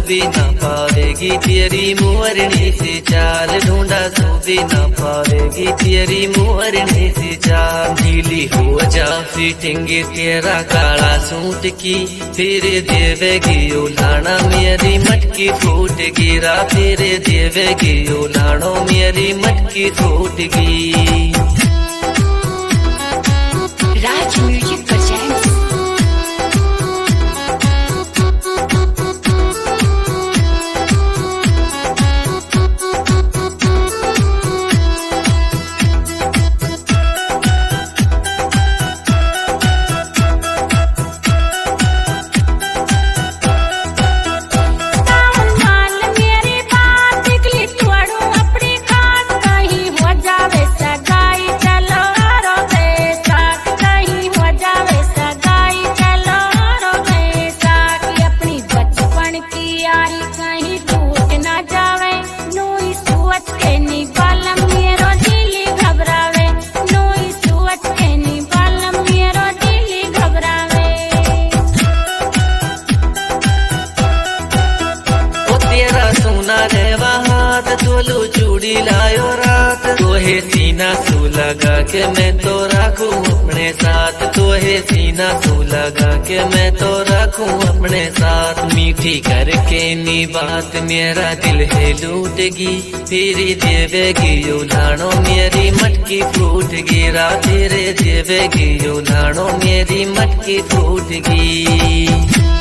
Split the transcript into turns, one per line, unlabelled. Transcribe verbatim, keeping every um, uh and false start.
भी ना पावेगी तेरी मुहरनी से चाल, ढूंढा तो भी ना पावेगी तेरी मुहरनी से चाल। ढीली हो जा फिटिंग तेरा काला सूट की, फिर देवेगी उलाना मेरी मटकी फूट गिरा, फिर देवेगी उलानो मेरी मटकी फूट गी।
Raj music presents.
चोलो चूड़ी लायो रात, तोहे सीना सू लगा के मैं तो रखूं अपने साथ, तोहे सीना सू लगा के मैं तो रखूं अपने साथ। मीठी करके नी बात मेरा दिल है लूटगी, फिर देवेगी उलानो मेरी मटकी फूट गिरा, फिर देवेगी उलानो मेरी मटकी फूट गी।